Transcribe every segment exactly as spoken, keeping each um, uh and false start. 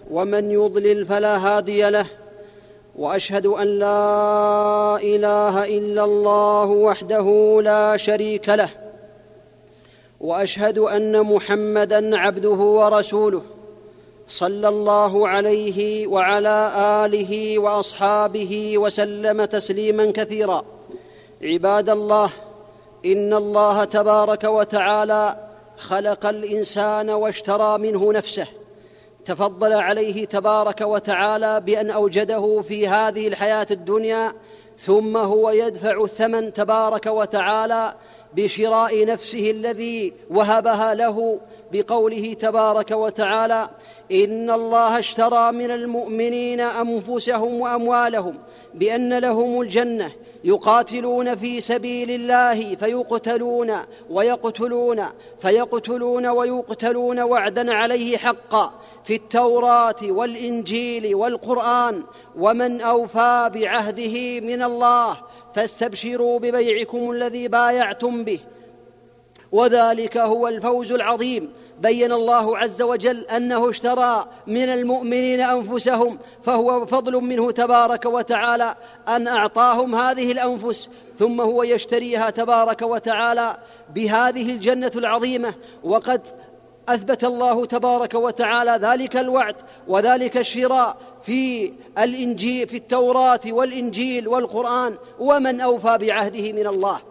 ومن يضلل فلا هادي له، وأشهد أن لا إله إلا الله وحده لا شريك له، وأشهد أن محمدًا عبده ورسوله صلى الله عليه وعلى آله وأصحابه وسلم تسليمًا كثيرا. عباد الله، إن الله تبارك وتعالى خلق الإنسان واشترى منه نفسه، تفضل عليه تبارك وتعالى بأن أوجده في هذه الحياة الدنيا، ثم هو يدفع الثمن تبارك وتعالى بشراء نفسه الذي وهبها له، بقوله تبارك وتعالى: إن الله اشترى من المؤمنين أنفسهم وأموالهم بأن لهم الجنة يقاتلون في سبيل الله فيقتلون ويقتلون فيقتلون ويقتلون وعدا عليه حقا في التوراة والإنجيل والقرآن، ومن أوفى بعهده من الله فاستبشروا ببيعكم الذي بايعتم به، وذلك هو الفوز العظيم. بين الله عز وجل أنه اشترى من المؤمنين أنفسهم، فهو فضل منه تبارك وتعالى أن أعطاهم هذه الأنفس، ثم هو يشتريها تبارك وتعالى بهذه الجنة العظيمة. وقد أثبت الله تبارك وتعالى ذلك الوعد وذلك الشراء في الإنجيل في التوراة والإنجيل والقرآن: ومن أوفى بعهده من الله.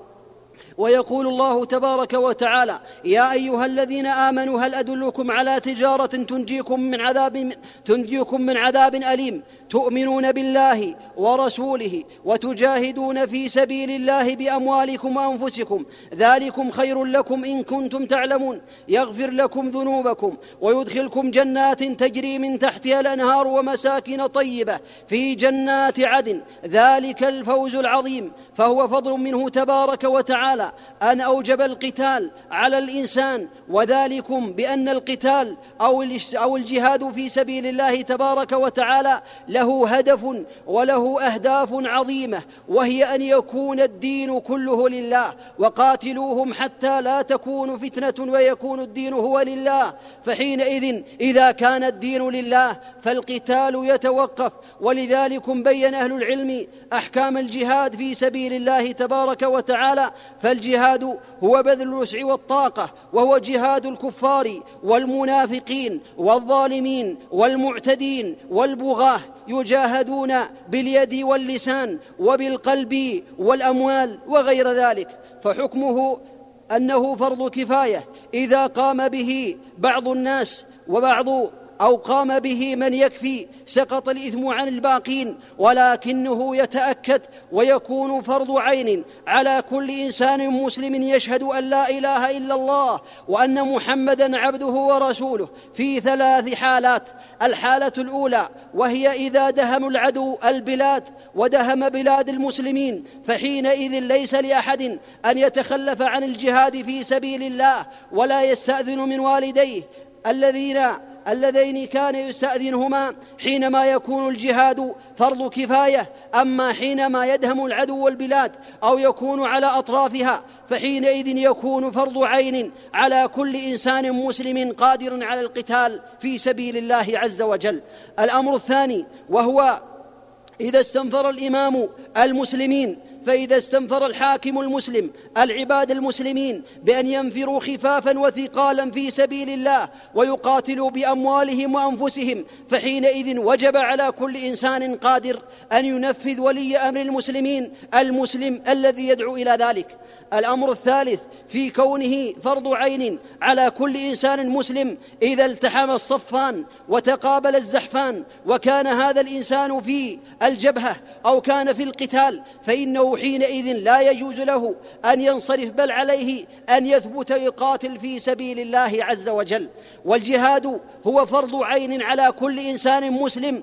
ويقول الله تبارك وتعالى: يا أيها الذين آمنوا هل أدلكم على تجارة تنجيكم من عذاب تنجيكم من عذاب أليم تؤمنون بالله ورسوله وتجاهدون في سبيل الله بأموالكم وأنفسكم ذلكم خير لكم إن كنتم تعلمون، يغفر لكم ذنوبكم ويدخلكم جنات تجري من تحتها الأنهار ومساكن طيبة في جنات عدن، ذلك الفوز العظيم. فهو فضل منه تبارك وتعالى أن أوجب القتال على الإنسان، وذلكم بأن القتال أو الجهاد في سبيل الله تبارك وتعالى له هدف وله أهداف عظيمة، وهي أن يكون الدين كله لله، وقاتلوهم حتى لا تكون فتنة ويكون الدين هو لله. فحينئذ إذا كان الدين لله فالقتال يتوقف. ولذلك بين أهل العلم أحكام الجهاد في سبيل الله تبارك وتعالى، فالجهاد هو بذل الوسع والطاقة، وهو جهاد الكفار والمنافقين والظالمين والمعتدين والبغاة، يجاهدون باليد واللسان وبالقلب والأموال وغير ذلك. فحكمه أنه فرض كفاية إذا قام به بعض الناس وبعض أو قام به من يكفي سقط الإثم عن الباقين، ولكنه يتأكد ويكون فرض عين على كل إنسان مسلم يشهد أن لا إله إلا الله وأن محمدًا عبده ورسوله في ثلاث حالات. الحالة الأولى وهي إذا دهم العدو البلاد ودهم بلاد المسلمين، فحينئذ ليس لأحد أن يتخلف عن الجهاد في سبيل الله ولا يستأذن من والديه الذين اللذين كان يستأذنهما حينما يكون الجهاد فرض كفاية. أما حينما يدهم العدو البلاد أو يكون على أطرافها فحينئذ يكون فرض عين على كل إنسان مسلم قادر على القتال في سبيل الله عز وجل. الأمر الثاني وهو إذا استنفر الإمام المسلمين، فإذا استنفر الحاكم المسلم العباد المسلمين بأن ينفروا خفافا وثقالا في سبيل الله ويقاتلوا بأموالهم وأنفسهم، فحينئذ وجب على كل إنسان قادر أن ينفذ ولي أمر المسلمين المسلم الذي يدعو إلى ذلك. الأمر الثالث في كونه فرض عين على كل إنسان مسلم إذا التحم الصفان وتقابل الزحفان وكان هذا الإنسان في الجبهة أو كان في القتال، فإنه حينئذ لا يجوز له أن ينصرف، بل عليه أن يثبت يقاتل في سبيل الله عز وجل. والجهاد هو فرض عين على كل إنسان مسلم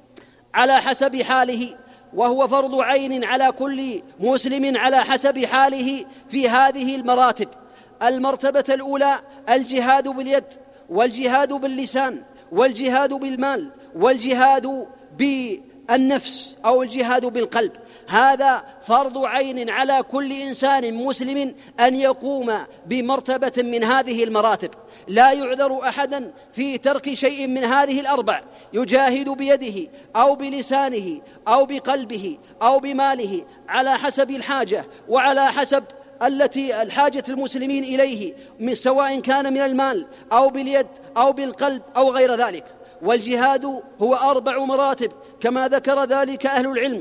على حسب حاله، وهو فرض عين على كل مسلم على حسب حاله في هذه المراتب. المرتبة الأولى الجهاد باليد، والجهاد باللسان، والجهاد بالمال، والجهاد النفس أو الجهاد بالقلب، هذا فرض عين على كل إنسان مسلم أن يقوم بمرتبة من هذه المراتب. لا يعذر أحدا في ترك شيء من هذه الأربع، يجاهد بيده أو بلسانه أو بقلبه أو بماله على حسب الحاجة وعلى حسب التي الحاجة المسلمين إليه، من سواء كان من المال أو باليد أو بالقلب أو غير ذلك. والجهاد هو أربع مراتب كما ذكر ذلك أهل العلم،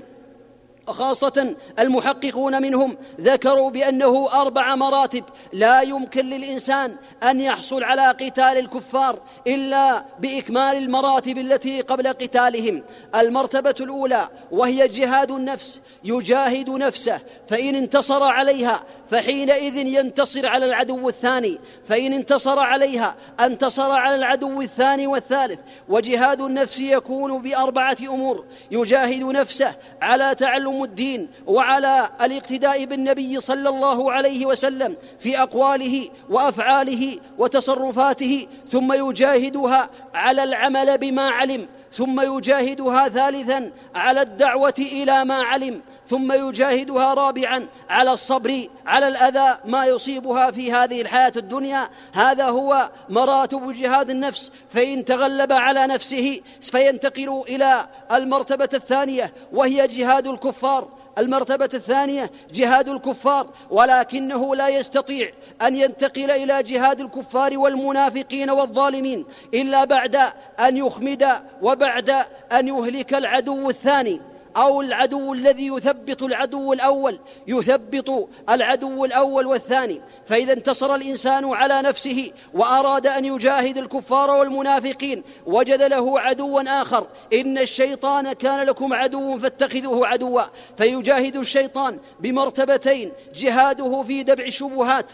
خاصة المحققون منهم ذكروا بأنه أربع مراتب لا يمكن للإنسان أن يحصل على قتال الكفار إلا بإكمال المراتب التي قبل قتالهم. المرتبة الأولى وهي جهاد النفس، يجاهد نفسه، فإن انتصر عليها فحينئذ ينتصر على العدو الثاني، فإن انتصر عليها انتصر على العدو الثاني والثالث. وجهاد النفس يكون بأربعة أمور: يجاهد نفسه على تعلم الدين وعلى الاقتداء بالنبي صلى الله عليه وسلم في أقواله وأفعاله وتصرفاته، ثم يجاهدها على العمل بما علم، ثم يجاهدها ثالثا على الدعوة إلى ما علم، ثم يجاهدها رابعا على الصبر على الأذى ما يصيبها في هذه الحياة الدنيا. هذا هو مراتب جهاد النفس. فإن تغلب على نفسه فينتقل إلى المرتبة الثانية وهي جهاد الكفار. المرتبة الثانية جهاد الكفار، ولكنه لا يستطيع أن ينتقل إلى جهاد الكفار والمنافقين والظالمين إلا بعد أن يخمد وبعد أن يهلك العدو الثاني، أو العدو الذي يثبط العدو الأول، يثبط العدو الأول والثاني. فإذا انتصر الإنسان على نفسه وأراد أن يجاهد الكفار والمنافقين وجد له عدوا آخر. إن الشيطان كان لكم عدو فاتخذوه عدوا، فيجاهد الشيطان بمرتبتين: جهاده في دفع الشبهات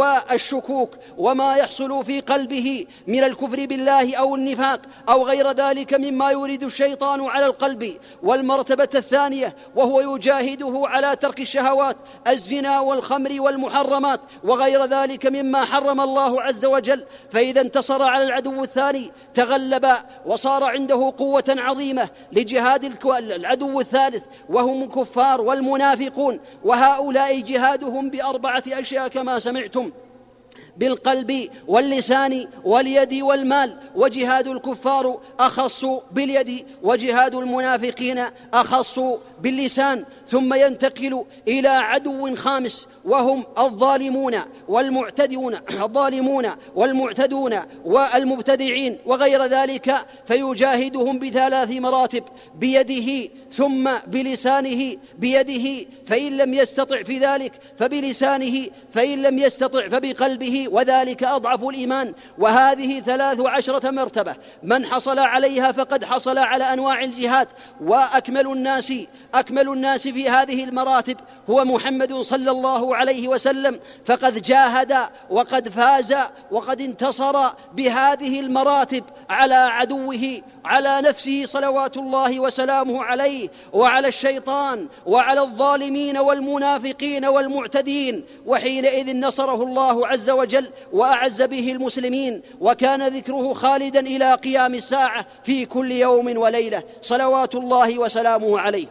والشكوك وما يحصل في قلبه من الكفر بالله أو النفاق أو غير ذلك مما يريد الشيطان على القلب. والمرتبة الثانية وهو يجاهده على ترك الشهوات، الزنا والخمر والمحرمات وغير ذلك مما حرم الله عز وجل. فإذا انتصر على العدو الثاني تغلب وصار عنده قوة عظيمة لجهاد العدو الثالث وهم الكفار والمنافقون. وهؤلاء جهادهم بأربعة أشياء كما سمعتم: بالقلب واللسان واليد والمال. وجهاد الكفار أخص باليد، وجهاد المنافقين أخص باللسان. ثم ينتقل إلى عدو خامس وهم الظالمون والمعتدون الظالمون والمعتدون والمبتدعين وغير ذلك، فيجاهدهم بثلاث مراتب: بيده ثم بلسانه، بيده فإن لم يستطع في ذلك فبلسانه، فإن لم يستطع فبقلبه، وذلك أضعف الإيمان. وهذه ثلاث عشرة مرتبة من حصل عليها فقد حصل على أنواع الجهاد. وأكمل الناس أكمل الناس في هذه المراتب هو محمد صلى الله عليه وسلم، فقد جاهد وقد فاز وقد انتصر بهذه المراتب على عدوه، على نفسه صلوات الله وسلامه عليه، وعلى الشيطان وعلى الظالمين والمنافقين والمعتدين. وحينئذ نصره الله عز وجل وأعز به المسلمين، وكان ذكره خالدا إلى قيام الساعة في كل يوم وليلة صلوات الله وسلامه عليه.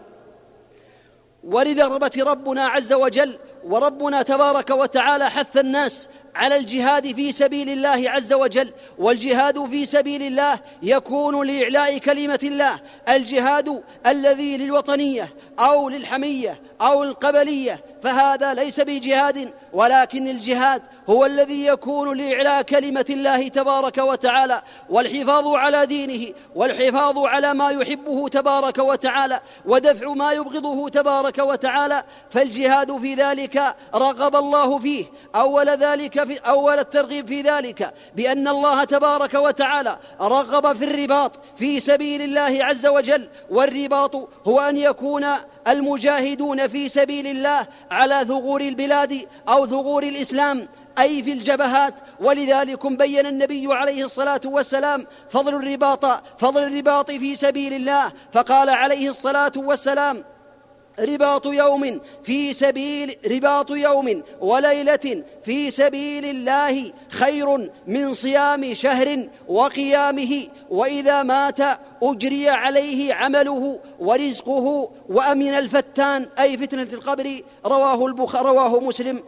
ولرغبة ربنا عز وجل وربنا تبارك وتعالى حث الناس على الجهاد في سبيل الله عز وجل. والجهاد في سبيل الله يكون لإعلاء كلمة الله. الجهاد الذي للوطنية أو للحمية أو القبلية فهذا ليس بجهاد، ولكن الجهاد هو الذي يكون لإعلاء كلمة الله تبارك وتعالى، والحفاظ على دينه، والحفاظ على ما يحبه تبارك وتعالى، ودفع ما يبغضه تبارك وتعالى. فالجهاد في ذلك رغب الله فيه. أول ذلك في أول الترغيب في ذلك بأن الله تبارك وتعالى رغب في الرباط في سبيل الله عز وجل. والرباط هو أن يكون المجاهدون في سبيل الله على ثغور البلاد أو ثغور الإسلام، أي في الجبهات. ولذلك بين النبي عليه الصلاة والسلام فضل الرباط فضل الرباط في سبيل الله، فقال عليه الصلاة والسلام: رباط يوم في سبيل رباط يوم وليلة في سبيل الله خير من صيام شهر وقيامه، وإذا مات أجري عليه عمله ورزقه وأمن الفتان، أي فتنة القبر. رواه البخاري رواه مسلم،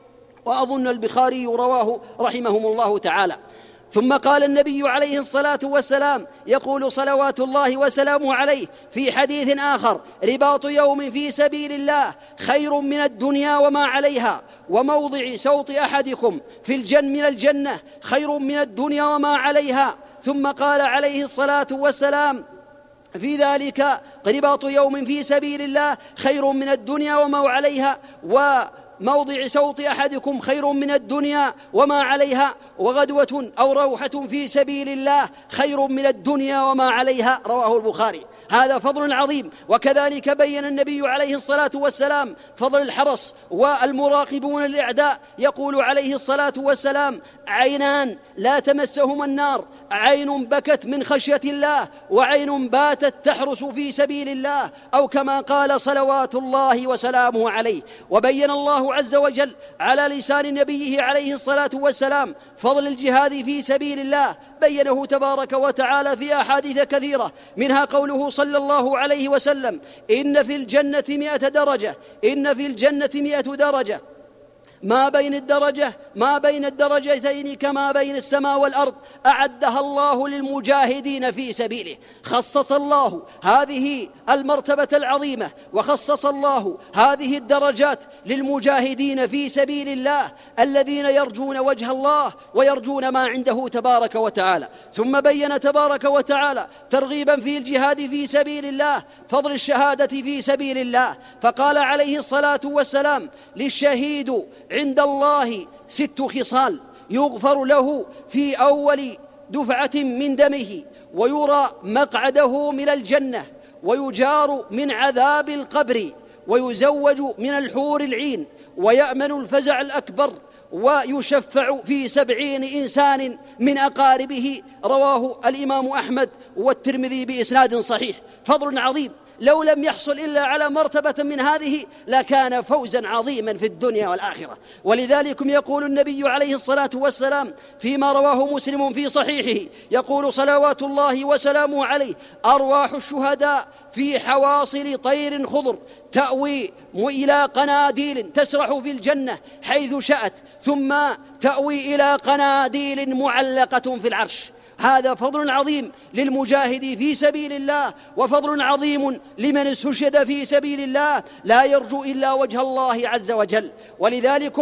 وأظن البخاري رواه رحمهم الله تعالى. ثم قال النبي عليه الصلاة والسلام، يقول صلوات الله وسلامه عليه في حديث آخر: رباط يوم في سبيل الله خير من الدنيا وما عليها، وموضع سوط أحدكم في الجن من الجنة خير من الدنيا وما عليها. ثم قال عليه الصلاة والسلام في ذلك: رباط يوم في سبيل الله خير من الدنيا وما عليها، و موضع سوط أحدكم خير من الدنيا وما عليها، وغدوة أو روحة في سبيل الله خير من الدنيا وما عليها. رواه البخاري. هذا فضل عظيم. وكذلك بين النبي عليه الصلاة والسلام فضل الحرس والمراقبون للأعداء، يقول عليه الصلاة والسلام: عينان لا تمسهما النار، عين بكت من خشية الله، وعين باتت تحرس في سبيل الله، أو كما قال صلوات الله وسلامه عليه. وبين الله عز وجل على لسان نبيه عليه الصلاة والسلام فضل الجهاد في سبيل الله، بينه تبارك وتعالى في أحاديث كثيرة، منها قوله صلى الله عليه وسلم: إن في الجنة مئة درجة، إن في الجنة مئة درجة، ما بين الدرجة ما بين الدرجتين كما بين السماء والأرض، أعدها الله للمجاهدين في سبيله. خصص الله هذه المرتبة العظيمة، وخصص الله هذه الدرجات للمجاهدين في سبيل الله الذين يرجون وجه الله ويرجون ما عنده تبارك وتعالى. ثم بين تبارك وتعالى ترغيبا في الجهاد في سبيل الله فضل الشهادة في سبيل الله، فقال عليه الصلاة والسلام: للشهيد عند الله ست خصال: يغفر له في أول دفعة من دمه، ويرى مقعده من الجنة، ويجار من عذاب القبر، ويزوج من الحور العين، ويأمن الفزع الأكبر، ويشفع في سبعين إنسان من أقاربه. رواه الإمام أحمد والترمذي بإسناد صحيح. فضل عظيم لو لم يحصل إلا على مرتبة من هذه لكان فوزا عظيما في الدنيا والآخرة. ولذلك يقول النبي عليه الصلاة والسلام فيما رواه مسلم في صحيحه، يقول صلوات الله وسلامه عليه: أرواح الشهداء في حواصل طير خضر تأوي إلى قناديل تسرح في الجنة حيث شاءت، ثم تأوي إلى قناديل معلقة في العرش. هذا فضل عظيم للمجاهد في سبيل الله، وفضل عظيم لمن استشهد في سبيل الله لا يرجو إلا وجه الله عز وجل. ولذلك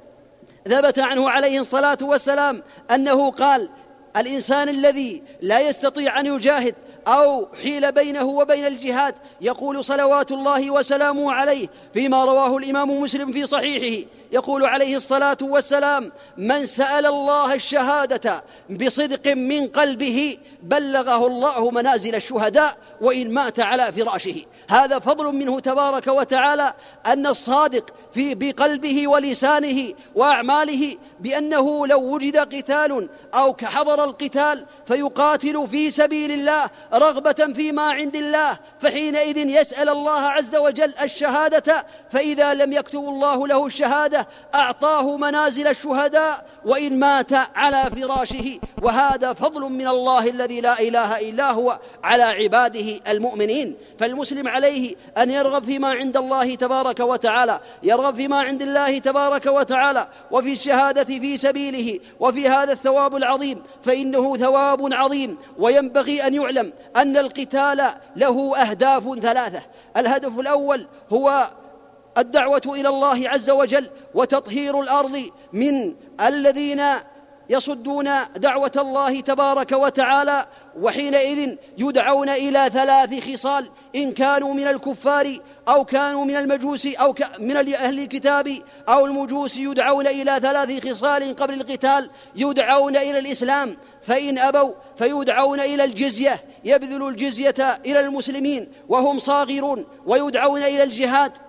ثبت عنه عليه الصلاة والسلام أنه قال: الإنسان الذي لا يستطيع أن يجاهد أو حيل بينه وبين الجهاد، يقول صلوات الله وسلامه عليه فيما رواه الإمام مسلم في صحيحه، يقول عليه الصلاة والسلام: من سأل الله الشهادة بصدق من قلبه بلغه الله منازل الشهداء وإن مات على فراشه. هذا فضل منه تبارك وتعالى أن الصادق في بقلبه ولسانه وأعماله بأنه لو وجد قتال أو كحضر القتال فيقاتل في سبيل الله رغبة فيما عند الله، فحينئذ يسأل الله عز وجل الشهادة، فإذا لم يكتب الله له الشهادة أعطاه منازل الشهداء وإن مات على فراشه. وهذا فضل من الله الذي لا إله إلا هو على عباده المؤمنين. فالمسلم عليه أن يرغب فيما عند الله تبارك وتعالى، يرغب فيما عند الله تبارك وتعالى وفي الشهادة في سبيله وفي هذا الثواب العظيم، فإنه ثواب عظيم. وينبغي أن يعلم أن القتال له أهداف ثلاثة: الهدف الأول هو الدعوة إلى الله عز وجل وتطهير الأرض من الذين يصدون دعوة الله تبارك وتعالى، وحينئذ يدعون إلى ثلاث خصال: إن كانوا من الكفار أو كانوا من المجوس أو من أهل الكتاب أو المجوس يدعون إلى ثلاث خصال قبل القتال: يدعون إلى الإسلام، فإن أبوا فيدعون إلى الجزية، يبذل الجزية إلى المسلمين وهم صاغرون، ويدعون إلى الجهاد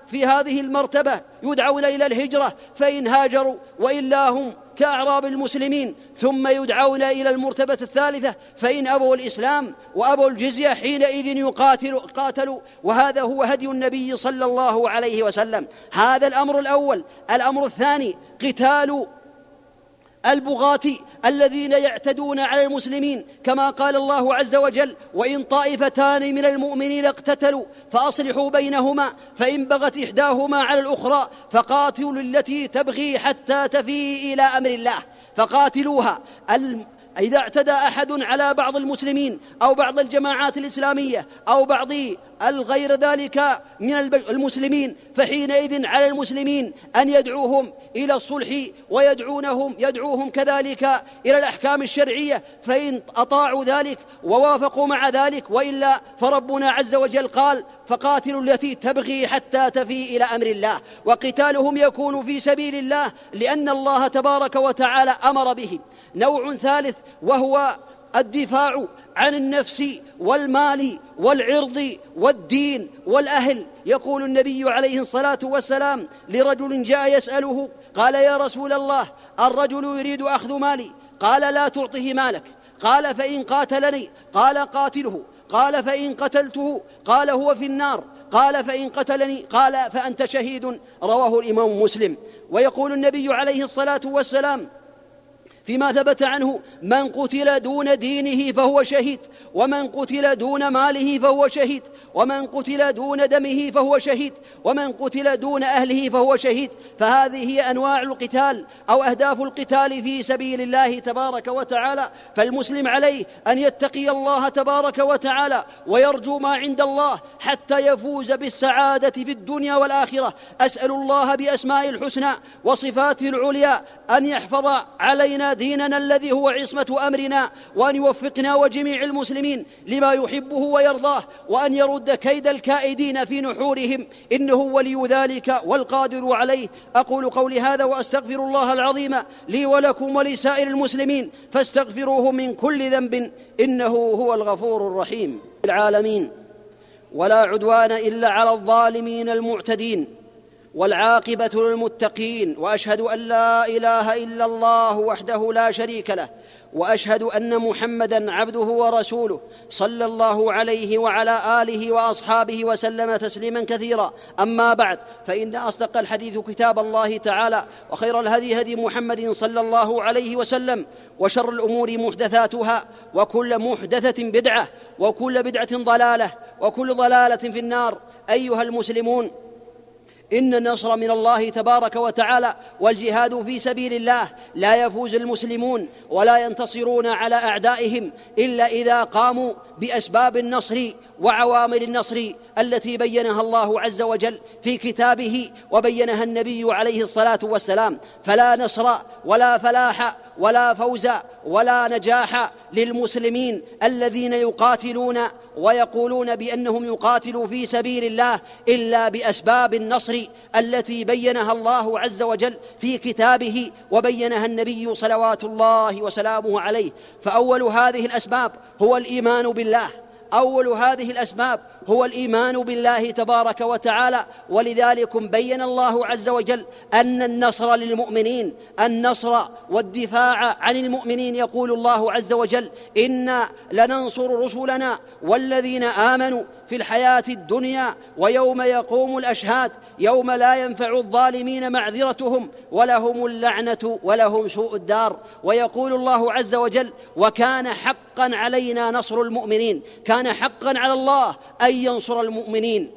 في هذه المرتبة يدعون إلى الهجرة فإن هاجروا، وإلا هم كأعراب المسلمين، ثم يدعون إلى المرتبة الثالثة فإن أبوا الإسلام وأبوا الجزية حينئذ يقاتلوا قاتلوا. وهذا هو هدي النبي صلى الله عليه وسلم. هذا الأمر الأول. الأمر الثاني قتال البغاة الذين يعتدون على المسلمين، كما قال الله عز وجل: وإن طائفتان من المؤمنين اقتتلوا فأصلحوا بينهما فإن بغت إحداهما على الأخرى فقاتلوا التي تبغي حتى تفيء إلى أمر الله فقاتلوها. إذا اعتدى أحد على بعض المسلمين أو بعض الجماعات الإسلامية أو بعض الغير ذلك من المسلمين، فحينئذ على المسلمين أن يدعوهم إلى الصلح ويدعونهم يدعوهم كذلك إلى الأحكام الشرعية، فإن أطاعوا ذلك ووافقوا مع ذلك، وإلا فربنا عز وجل قال: فقاتلوا التي تبغي حتى تفيء إلى أمر الله. وقتالهم يكون في سبيل الله لأن الله تبارك وتعالى أمر به. نوع ثالث وهو الدفاع عن النفس والمال والعرض والدين والأهل. يقول النبي عليه الصلاة والسلام لرجل جاء يسأله قال: يا رسول الله، الرجل يريد أخذ مالي. قال: لا تعطه مالك. قال: فإن قاتلني. قال: قاتله. قال: فإن قتلته. قال: هو في النار. قال: فإن قتلني. قال: فأنت شهيد. رواه الإمام مسلم. ويقول النبي عليه الصلاة والسلام فيما ثبت عنه: من قتل دون دينه فهو شهيد، ومن قتل دون ماله فهو شهيد، ومن قتل دون دمه فهو شهيد، ومن قتل دون أهله فهو شهيد. فهذه هي أنواع القتال أو أهداف القتال في سبيل الله تبارك وتعالى. فالمسلم عليه أن يتقي الله تبارك وتعالى ويرجو ما عند الله حتى يفوز بالسعادة في الدنيا والآخرة. أسأل الله بأسماء الحسنى وصفاته العليا أن يحفظ علينا ديننا الذي هو عصمة أمرنا، وأن يوفقنا وجميع المسلمين لما يحبه ويرضاه، وأن يرد كيد الكائدين في نحورهم، إنه ولي ذلك والقادر عليه. أقول قولي هذا وأستغفر الله العظيم لي ولكم ولسائر المسلمين، فاستغفروه من كل ذنب إنه هو الغفور الرحيم. العالمين، ولا عدوان إلا على الظالمين المعتدين، والعاقبة للمتقين. وأشهد أن لا إله إلا الله وحده لا شريك له، وأشهد أن محمدًا عبده ورسوله صلى الله عليه وعلى آله وأصحابه وسلم تسليمًا كثيرا. أما بعد، فإن أصدق الحديث كتاب الله تعالى، وخير الهدي هدي محمد صلى الله عليه وسلم، وشر الأمور محدثاتها، وكل محدثة بدعة، وكل بدعة ضلالة، وكل ضلالة في النار. أيها المسلمون، إن النصر من الله تبارك وتعالى والجهاد في سبيل الله لا يفوز المسلمون ولا ينتصرون على أعدائهم إلا إذا قاموا بأسباب النصر وعوامل النصر التي بينها الله عز وجل في كتابه وبينها النبي عليه الصلاة والسلام. فلا نصر ولا فلاح ولا فوز ولا نجاح للمسلمين الذين يقاتلون ويقولون بأنهم يقاتلوا في سبيل الله إلا بأسباب النصر التي بينها الله عز وجل في كتابه وبينها النبي صلوات الله وسلامه عليه. فأول هذه الأسباب هو الإيمان بالله أول هذه الأسباب هو الإيمان بالله تبارك وتعالى. ولذلك بين الله عز وجل أن النصر للمؤمنين، النصر والدفاع عن المؤمنين. يقول الله عز وجل: إنا لننصر رسلنا والذين آمنوا في الحياة الدنيا ويوم يقوم الأشهاد يوم لا ينفع الظالمين معذرتهم ولهم اللعنة ولهم سوء الدار. ويقول الله عز وجل: وكان حقا علينا نصر المؤمنين. كان حقا على الله أن ينصر المؤمنين.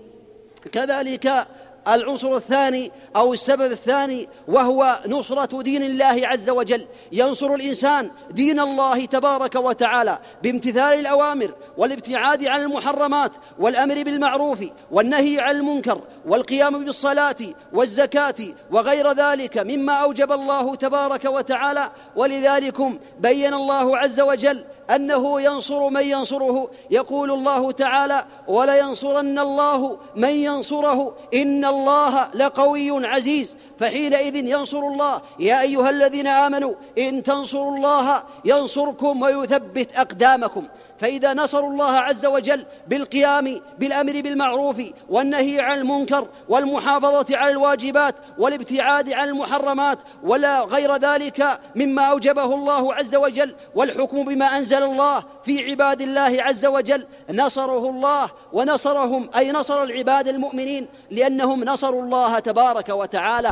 كذلك العنصر الثاني أو السبب الثاني وهو نصرة دين الله عز وجل. ينصر الإنسان دين الله تبارك وتعالى بامتثال الأوامر والابتعاد عن المحرمات والأمر بالمعروف والنهي عن المنكر والقيام بالصلاة والزكاة وغير ذلك مما أوجب الله تبارك وتعالى. ولذلك بين الله عز وجل أنه ينصر من ينصره. يقول الله تعالى: ولينصرن الله من ينصره إن الله لقوي عزيز. فحينئذ ينصر الله. يا أيها الذين آمنوا إن تنصروا الله ينصركم ويثبت أقدامكم. فإذا نصروا الله عز وجل بالقيام بالأمر بالمعروف والنهي عن المنكر والمحافظة على الواجبات والابتعاد عن المحرمات ولا غير ذلك مما أوجبه الله عز وجل والحكم بما أنزل الله في عباد الله عز وجل، نصره الله ونصرهم، أي نصر العباد المؤمنين، لأنهم نصروا الله تبارك وتعالى.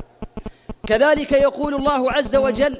كذلك يقول الله عز وجل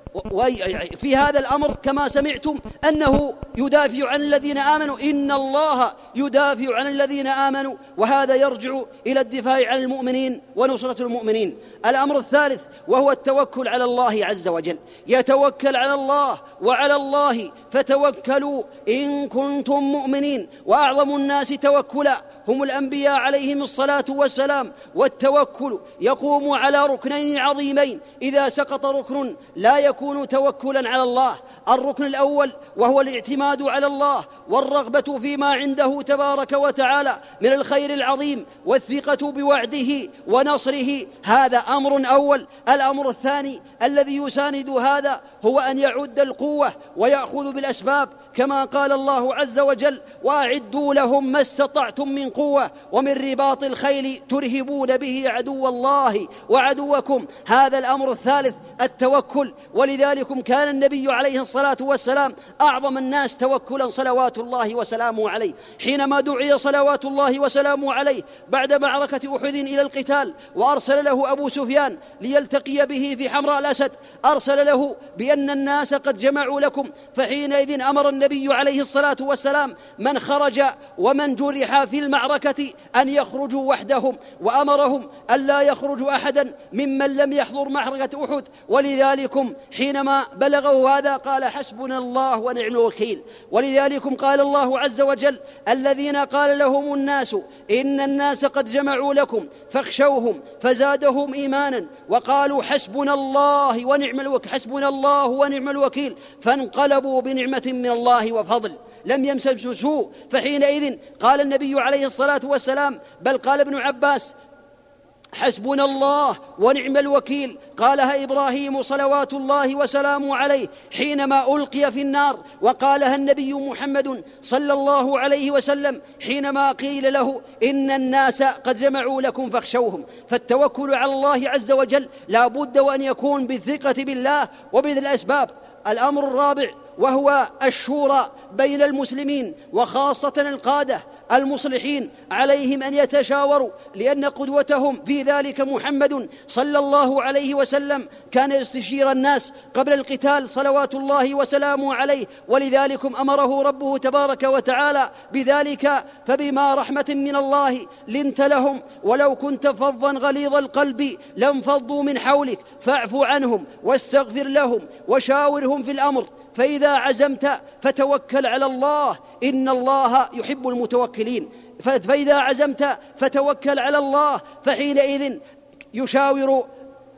في هذا الأمر كما سمعتم أنه يدافع عن الذين آمنوا، إن الله يدافع عن الذين آمنوا، وهذا يرجع إلى الدفاع عن المؤمنين ونصرة المؤمنين. الأمر الثالث وهو التوكل على الله عز وجل. يتوكل على الله وعلى الله فتوكلوا إن كنتم مؤمنين. وأعظم الناس توكلا هم الأنبياء عليهم الصلاة والسلام. والتوكل يقوم على ركنين عظيمين، إذا سقط ركن لا يكون توكلا على الله. الركن الأول وهو الاعتماد على الله والرغبة فيما عنده تبارك وتعالى من الخير العظيم والثقة بوعده ونصره، هذا أمر أول. الأمر الثاني الذي يساند هذا هو أن يعد القوة ويأخذ بالأسباب، كما قال الله عز وجل: وأعدوا لهم ما استطعتم من قوة ومن رباط الخيل ترهبون به عدو الله وعدوكم. هذا الأمر الثالث التوكل. ولذلك كان النبي عليه الصلاة والسلام أعظم الناس توكلا صلوات الله وسلامه عليه. حينما دعي صلوات الله وسلامه عليه بعد معركة أحد إلى القتال وأرسل له أبو سفيان ليلتقي به في حمراء الأسد، أرسل له بأن الناس قد جمعوا لكم. فحينئذ أمر النبي عليه الصلاة والسلام من خرج ومن جرح في المعركة أن يخرجوا وحدهم، وأمرهم أن لا يخرجوا أحدا ممن لم يحضر معركة أحد. ولذلك حينما بلغوا هذا قال: حسبنا الله ونعم الوكيل. ولذلك قال الله عز وجل: الذين قال لهم الناس إن الناس قد جمعوا لكم فاخشوهم فزادهم إيمانا وقالوا حسبنا الله ونعم الوكيل حسبنا الله ونعم الوكيل فانقلبوا بنعمة من الله وفضل لم يمسسوا سوء. فحينئذ قال النبي عليه الصلاة والسلام، بل قال ابن عباس: حسبنا الله ونعم الوكيل قالها إبراهيم صلوات الله وسلامه عليه حينما ألقي في النار، وقالها النبي محمد صلى الله عليه وسلم حينما قيل له إن الناس قد جمعوا لكم فاخشوهم. فالتوكل على الله عز وجل لا بد وأن يكون بالثقة بالله وبذل الأسباب. الأمر الرابع وهو الشورى بين المسلمين، وخاصة القادة المصلحين عليهم أن يتشاوروا، لأن قدوتهم في ذلك محمد صلى الله عليه وسلم كان يستشير الناس قبل القتال صلوات الله وسلامه عليه. ولذلك أمره ربه تبارك وتعالى بذلك: فبما رحمة من الله لنت لهم ولو كنت فظا غليظ القلب لانفضوا من حولك فاعف عنهم واستغفر لهم وشاورهم في الأمر فإذا عزمت فتوكل على الله إن الله يحب المتوكلين. فإذا عزمت فتوكل على الله. فحينئذ يشاور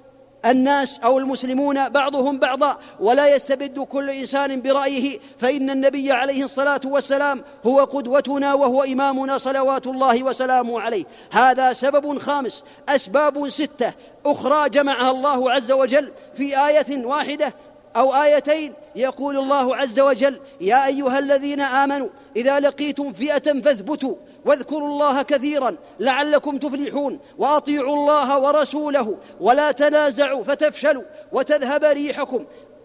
الناس أو المسلمون بعضهم بعضا، ولا يستبد كل إنسان برأيه، فإن النبي عليه الصلاة والسلام هو قدوتنا وهو إمامنا صلوات الله وسلامه عليه. هذا سبب خامس. أسباب ستة أخرى جمعها الله عز وجل في آية واحدة أو آيتين. يقول الله عز وجل: يا أيها الذين آمنوا إذا لقيتم فئة فاثبتوا واذكروا الله كثيرا لعلكم تفلحون وأطيعوا الله ورسوله ولا تنازعوا فتفشلوا وتذهب ريحكم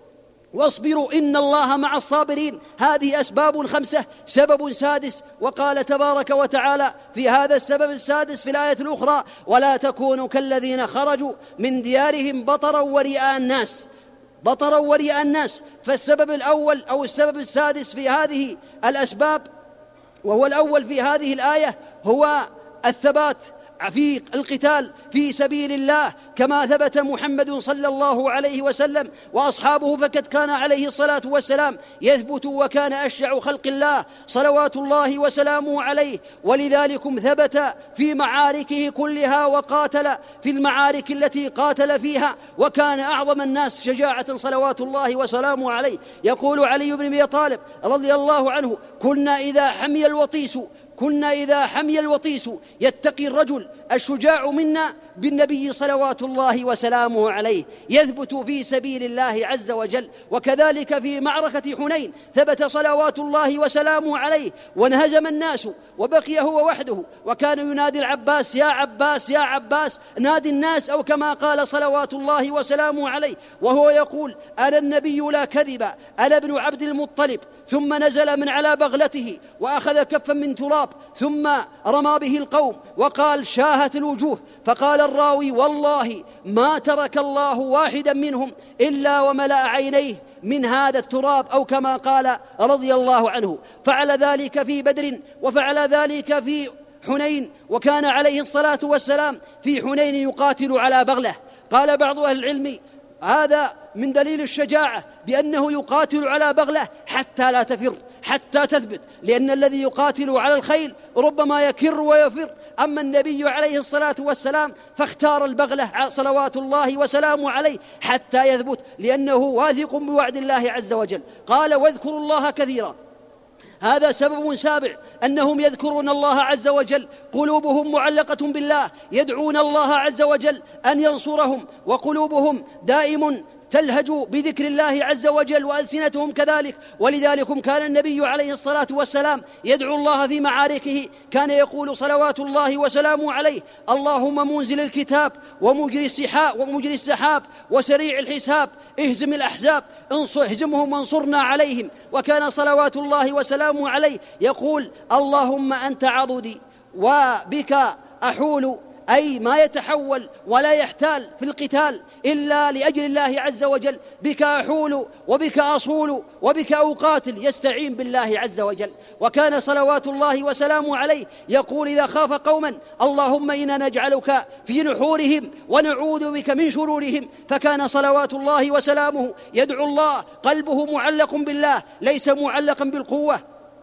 واصبروا إن الله مع الصابرين. هذه أسباب خمسة. سبب سادس، وقال تبارك وتعالى في هذا السبب السادس في الآية الأخرى: ولا تكونوا كالذين خرجوا من ديارهم بطرا ورئاء الناس بطرا ورئاء الناس. فالسبب الأول أو السبب السادس في هذه الأسباب، وهو الأول في هذه الآية، هو الثبات في القتال في سبيل الله كما ثبت محمد صلى الله عليه وسلم وأصحابه، فقد كان عليه الصلاة والسلام يثبت وكان أشجع خلق الله صلوات الله وسلامه عليه، ولذلك ثبت في معاركه كلها وقاتل في المعارك التي قاتل فيها، وكان أعظم الناس شجاعة صلوات الله وسلامه عليه. يقول علي بن أبي طالب رضي الله عنه: كنا إذا حمي الوطيس كنا إذا حمي الوطيس يتقي الرجل الشجاع منا بالنبي صلوات الله وسلامه عليه، يثبت في سبيل الله عز وجل. وكذلك في معركة حنين ثبت صلوات الله وسلامه عليه وانهزم الناس وبقي هو وحده، وكان ينادي العباس: يا عباس يا عباس نادي الناس، أو كما قال صلوات الله وسلامه عليه، وهو يقول: أنا النبي لا كذب، أنا ابن عبد المطلب. ثم نزل من على بغلته وأخذ كفا من تراب ثم رمى به القوم وقال: شاهت الوجوه. فقال الراوي: والله ما ترك الله واحدا منهم إلا وملأ عينيه من هذا التراب، أو كما قال رضي الله عنه. فعل ذلك في بدر وفعل ذلك في حنين، وكان عليه الصلاة والسلام في حنين يقاتل على بغلة. قال بعض أهل العلم: هذا من دليل الشجاعة بأنه يقاتل على بغلة حتى لا تفر، حتى تثبت، لأن الذي يقاتل على الخيل ربما يكر ويفر، أما النبي عليه الصلاة والسلام فاختار البغلة صلوات الله وسلامه عليه حتى يثبت، لأنه واثق بوعد الله عز وجل. قال: واذكروا الله كثيرا. هذا سبب سابع، أنهم يذكرون الله عز وجل، قلوبهم معلقة بالله، يدعون الله عز وجل أن ينصرهم، وقلوبهم دائم تلهج بذكر الله عز وجل وألسنتهم كذلك. ولذلك كان النبي عليه الصلاة والسلام يدعو الله في معاركه، كان يقول صلوات الله وسلامه عليه: اللهم منزل الكتاب ومجري السحاب ومجري السحاب وسريع الحساب اهزم الأحزاب اهزمهم وانصرنا عليهم. وكان صلوات الله وسلامه عليه يقول: اللهم أنت عضدي وبك أحول، أي ما يتحول ولا يحتال في القتال إلا لأجل الله عز وجل، بك أحول وبك أصول وبك أقاتل، يستعين بالله عز وجل. وكان صلوات الله وسلامه عليه يقول إذا خاف قوما: اللهم إنا نجعلك في نحورهم ونعوذ بك من شرورهم. فكان صلوات الله وسلامه يدعو الله قلبه معلق بالله ليس معلقا بالقوة.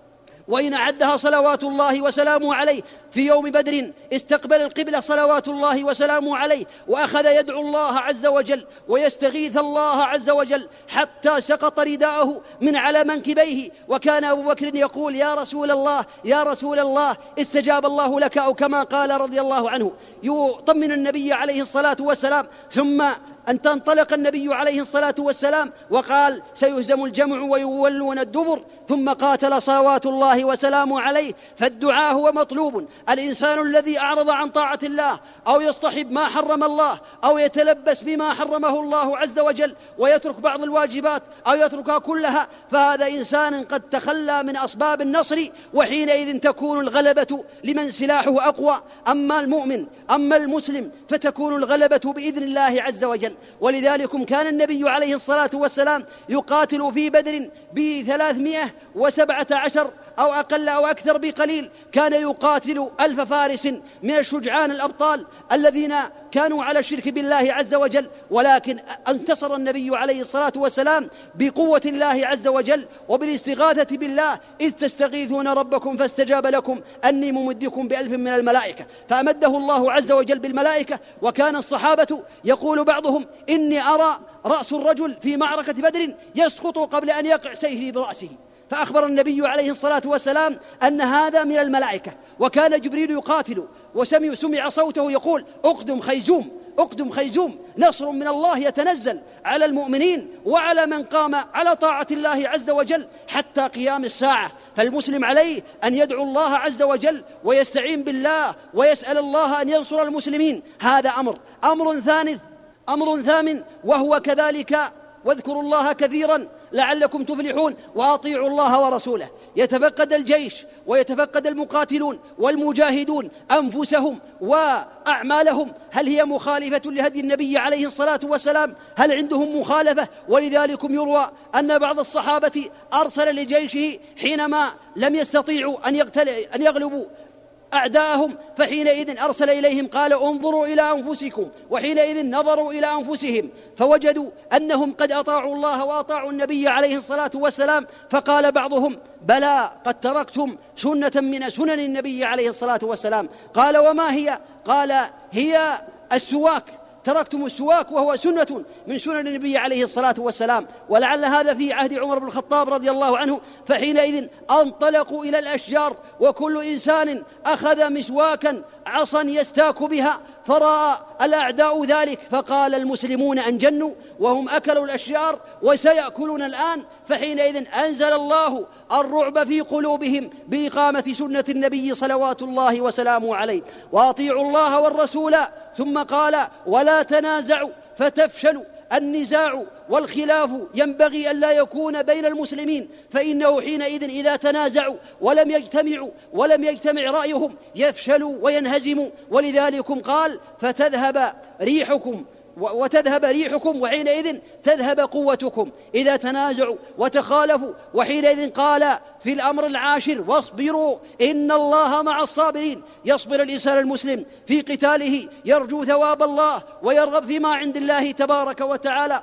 وإن أعدها صلوات الله وسلامه عليه في يوم بدر استقبل القبلة صلوات الله وسلامه عليه، وأخذ يدعو الله عز وجل ويستغيث الله عز وجل حتى سقط رداءه من على منكبيه. وكان أبو بكر يقول: يا رسول الله يا رسول الله استجاب الله لك، أو كما قال رضي الله عنه، يطمن النبي عليه الصلاة والسلام. ثم أن تنطلق النبي عليه الصلاة والسلام وقال: سيهزم الجمع ويولون الدبر. ثم قاتل صلوات الله وسلامه عليه. فالدعاء هو مطلوب. الإنسان الذي أعرض عن طاعة الله أو يصطحب ما حرم الله أو يتلبس بما حرمه الله عز وجل ويترك بعض الواجبات أو يتركها كلها، فهذا إنسان قد تخلى من أسباب النصر، وحينئذ تكون الغلبة لمن سلاحه أقوى. أما المؤمن أما المسلم فتكون الغلبة بإذن الله عز وجل. ولذلك كان النبي عليه الصلاة والسلام يقاتل في بدر بثلاثمائة وسبعة عشر أو أقل أو أكثر بقليل، كان يقاتل ألف فارس من الشجعان الأبطال الذين كانوا على الشرك بالله عز وجل. ولكن انتصر النبي عليه الصلاة والسلام بقوة الله عز وجل وبالاستغاثة بالله: إذ تستغيثون ربكم فاستجاب لكم أني ممدكم بألف من الملائكة. فأمده الله عز وجل بالملائكة. وكان الصحابة يقول بعضهم: إني أرى رأس الرجل في معركة بدر يسقط قبل أن يقع سيفه برأسه. فأخبر النبي عليه الصلاة والسلام أن هذا من الملائكة. وكان جبريل يقاتل وسمع سمع صوته يقول: أقدم خيزوم أقدم خيزوم، نصر من الله يتنزل على المؤمنين وعلى من قام على طاعة الله عز وجل حتى قيام الساعة. فالمسلم عليه أن يدعو الله عز وجل ويستعين بالله ويسأل الله أن ينصر المسلمين. هذا أمر أمر ثالث أمر ثامن وهو كذلك: واذكروا الله كثيرا لعلكم تفلحون وأطيعوا الله ورسوله. يتفقد الجيش ويتفقد المقاتلون والمجاهدون أنفسهم وأعمالهم، هل هي مخالفة لهدي النبي عليه الصلاة والسلام؟ هل عندهم مخالفة؟ ولذلك يروى أن بعض الصحابة أرسل لجيشه حينما لم يستطيعوا أن يغلبوا أعداءهم، فحينئذ أرسل إليهم قال انظروا إلى أنفسكم، وحينئذ نظروا إلى أنفسهم فوجدوا أنهم قد أطاعوا الله وأطاعوا النبي عليه الصلاة والسلام، فقال بعضهم بلى قد تركتم سنة من سنن النبي عليه الصلاة والسلام. قال وما هي؟ قال هي السواك، تركتم السواك وهو سنة من سنن النبي عليه الصلاة والسلام. ولعل هذا في عهد عمر بن الخطاب رضي الله عنه، فحينئذ انطلقوا إلى الأشجار وكل إنسان أخذ مسواكا عصا يستاك بها، فرأى الأعداء ذلك فقال المسلمون أنجنوا وهم أكلوا الأشجار وسيأكلون الآن. فحينئذ أنزل الله الرعب في قلوبهم بإقامة سنة النبي صلوات الله وسلامه عليه، وأطيعوا الله والرسول، ثم قال ولا تنازعوا فتفشلوا. النزاع والخلاف ينبغي أن لا يكون بين المسلمين، فإنه حينئذ إذا تنازعوا ولم يجتمعوا ولم يجتمع رأيهم يفشلوا وينهزموا. ولذلك قال فتذهب ريحكم وتذهب ريحكم وحينئذ تذهب قوتكم إذا تنازعوا وتخالفوا. وحينئذ قال في الأمر العاشر واصبروا إن الله مع الصابرين. يصبر الإنسان المسلم في قتاله يرجو ثواب الله ويرغب فيما عند الله تبارك وتعالى.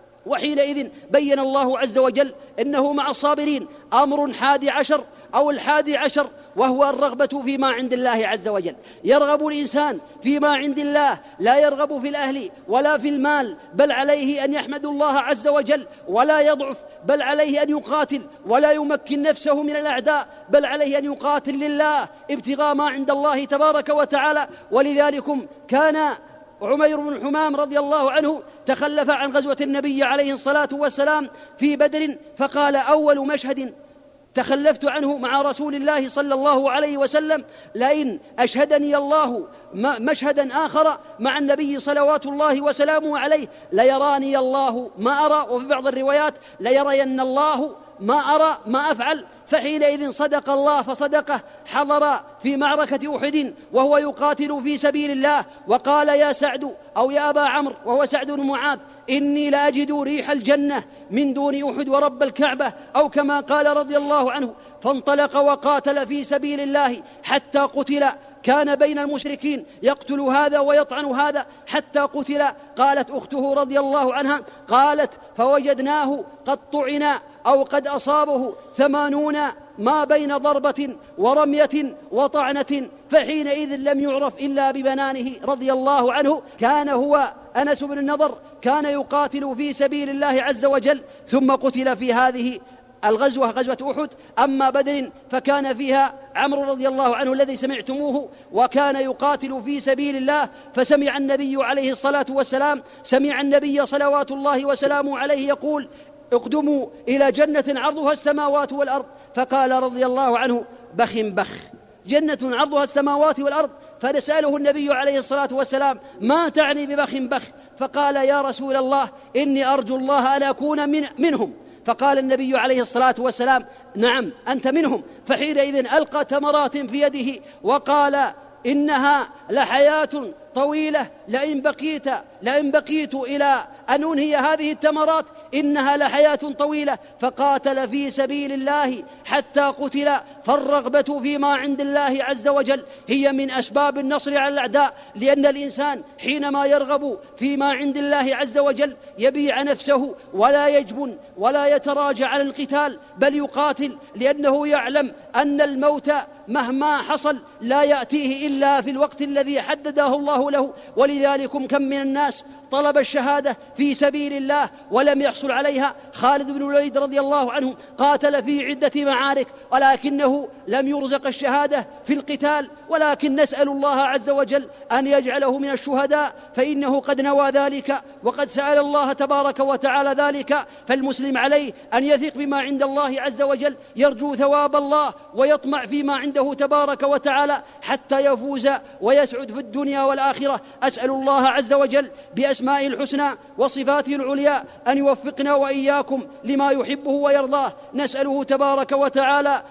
وحينئذ بين الله عز وجل إنه مع الصابرين. أمر حادي عشر أو الحادي عشر وهو الرغبة فيما عند الله عز وجل. يرغب الإنسان فيما عند الله، لا يرغب في الأهل ولا في المال، بل عليه أن يحمد الله عز وجل ولا يضعف، بل عليه أن يقاتل ولا يمكن نفسه من الأعداء، بل عليه أن يقاتل لله ابتغاء ما عند الله تبارك وتعالى. ولذلك كان عمير بن حمام رضي الله عنه تخلف عن غزوة النبي عليه الصلاة والسلام في بدر، فقال أول مشهد تخلفت عنه مع رسول الله صلى الله عليه وسلم لئن أشهدني الله مشهدا آخر مع النبي صلوات الله وسلامه عليه ليراني الله ما أرى، وفي بعض الروايات ليرين الله ما أرى ما أفعل. فحينئذ صدق الله فصدقه، حضر في معركة أحد وهو يقاتل في سبيل الله، وقال يا سعد أو يا أبا عمرو وهو سعد بن معاذ إني لأجد ريح الجنة من دون أحد ورب الكعبة، أو كما قال رضي الله عنه. فانطلق وقاتل في سبيل الله حتى قتل، كان بين المشركين يقتل هذا ويطعن هذا حتى قتل. قالت أخته رضي الله عنها قالت فوجدناه قد طعن أو قد أصابه ثمانون ما بين ضربة ورمية وطعنة، فحينئذ لم يعرف إلا ببنانه رضي الله عنه. كان هو أنس بن النضر كان يقاتل في سبيل الله عز وجل، ثم قتل في هذه الغزوة غزوة أحد. أما بدر فكان فيها عمرو رضي الله عنه الذي سمعتموه، وكان يقاتل في سبيل الله، فسمع النبي عليه الصلاة والسلام سمع النبي صلوات الله وسلامه عليه يقول اقدموا إلى جنة عرضها السماوات والأرض، فقال رضي الله عنه بخ بخ، جنة عرضها السماوات والأرض. فنسأله النبي عليه الصلاة والسلام ما تعني ببخ بخ؟ فقال يا رسول الله إني أرجو الله أن أكون من منهم. فقال النبي عليه الصلاة والسلام نعم أنت منهم. فحينئذ ألقى تمرات في يده وقال إنها لحياة طويلة، لئن بقيت لئن بقيت إلى أن أنهي هذه التمرات إنها لحياة طويلة. فقاتل في سبيل الله حتى قتل. فالرغبة فيما عند الله عز وجل هي من أسباب النصر على الأعداء، لأن الإنسان حينما يرغب فيما عند الله عز وجل يبيع نفسه ولا يجبن ولا يتراجع عن القتال، بل يقاتل، لأنه يعلم أن الموت مهما حصل لا يأتيه إلا في الوقت الذي حدده الله له. ولذلك كم من الناس طلب الشهادة في سبيل الله ولم يحصل عليها. خالد بن الوليد رضي الله عنه قاتل في عدة معارك ولكنه لم يرزق الشهادة في القتال، ولكن نسأل الله عز وجل أن يجعله من الشهداء، فإنه قد نوى ذلك وقد سأل الله تبارك وتعالى ذلك. فالمسلم عليه أن يثق بما عند الله عز وجل، يرجو ثواب الله ويطمع فيما عنده تبارك وتعالى حتى يفوز ويسعد في الدنيا والآخرة. أسأل الله عز وجل بأسمائه الحسنى وصفاته العليا أن يوفقنا وإياكم لما يحبه ويرضاه. نسأله تبارك وتعالى أن يرزق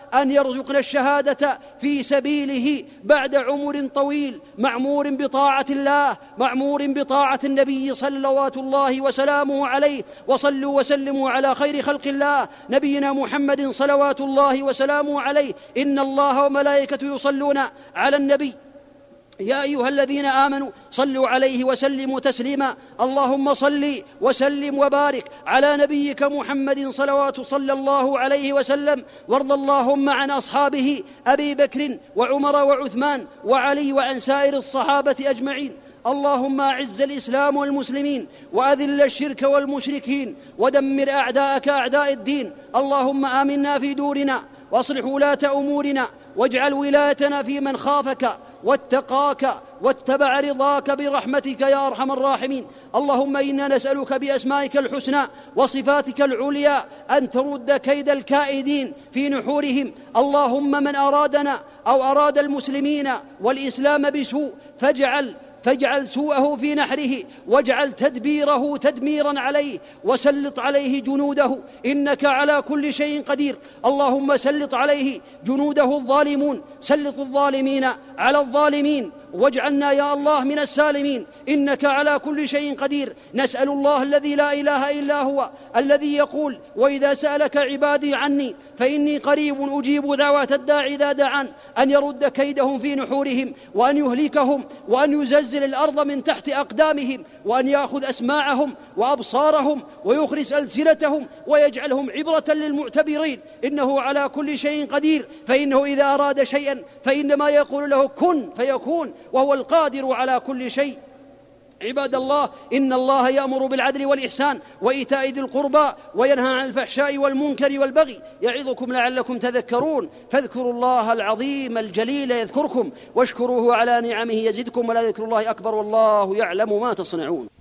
ارزقنا الشهادة في سبيله بعد عمر طويل معمور بطاعة الله، معمور بطاعة النبي صلوات الله وسلامه عليه. وصلوا وسلموا على خير خلق الله نبينا محمد صلوات الله وسلامه عليه. إن الله وملائكته يصلون على النبي يا أيها الذين آمنوا صلوا عليه وسلموا تسليما. اللهم صل وسلم وبارك على نبيك محمد صلوات صلى الله عليه وسلم. وارض اللهم عن أصحابه أبي بكر وعمر وعثمان وعلي وعن سائر الصحابة أجمعين. اللهم أعز الإسلام والمسلمين وأذل الشرك والمشركين ودمر أعداءك أعداء الدين. اللهم آمنا في دورنا واصلح ولاة أمورنا واجعل ولايتنا في من خافك واتقاك واتبع رضاك برحمتك يا أرحم الراحمين. اللهم إنا نسألك بأسمائك الحسنى وصفاتك العليا أن ترد كيد الكائدين في نحورهم. اللهم من أرادنا أو أراد المسلمين والإسلام بسوء فاجعل فاجعل سوءه في نحره واجعل تدبيره تدميرا عليه وسلط عليه جنوده إنك على كل شيء قدير. اللهم سلط عليه جنوده الظالمون، سلط الظالمين على الظالمين واجعلنا يا الله من السالمين إنك على كل شيء قدير. نسأل الله الذي لا إله إلا هو الذي يقول وإذا سألك عبادي عني فإني قريب أجيب دعوة الداع إذا دعان أن يرد كيدهم في نحورهم وأن يهلكهم وأن يزلزل الأرض من تحت أقدامهم وأن يأخذ أسماعهم وأبصارهم ويخرس ألسنتهم ويجعلهم عبرة للمعتبرين. إنه على كل شيء قدير، فإنه إذا أراد شيئا فإنما يقول له كن فيكون وهو القادر على كل شيء. عباد الله، إن الله يأمر بالعدل والإحسان وإيتاء ذي القربى وينهى عن الفحشاء والمنكر والبغي يعظكم لعلكم تذكرون. فاذكروا الله العظيم الجليل يذكركم واشكروه على نعمه يزدكم ولذكر الله أكبر والله يعلم ما تصنعون.